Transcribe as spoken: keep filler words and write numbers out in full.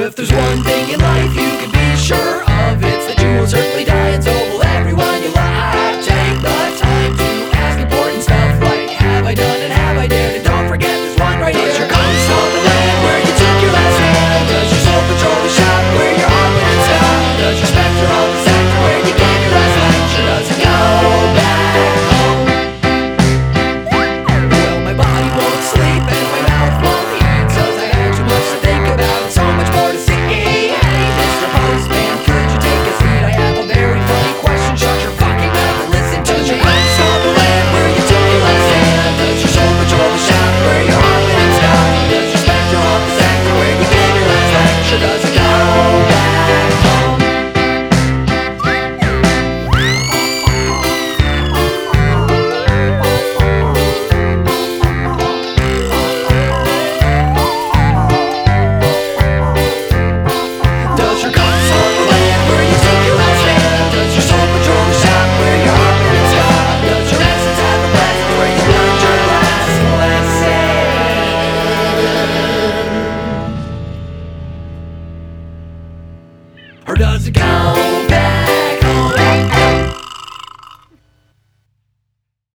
if there's one thing in life you can be sure of, it's that you will certainly die, and so will everyone you love. Take the time to ask important stuff like, have I done and have I dared? And don't forget this one right here. Does your compass hold the land where you took your last stand? Does your soul patrol the shop where your heart went and stopped? Does your specter on the sector where you gave your last lecture? Does it go back home? Well, my body won't sleep and my mouth won't eat, 'cause I had too much to think about and so much more to see. Hey, Mister Postman, could you take a seat? I have a very funny question. Shut your fucking mouth and listen to me. Does your compass hold the land where you took your last stand? Does your soul patrol the shop where your heart went and stopped? Does your specter on the sector where you gave your last lecture? Does it go back home? Does your compass hold the land where you took your last stand? Does your soul patrol the shop where your heart went and stopped? Does your essence have a presence where you learned your last lesson? Or does it go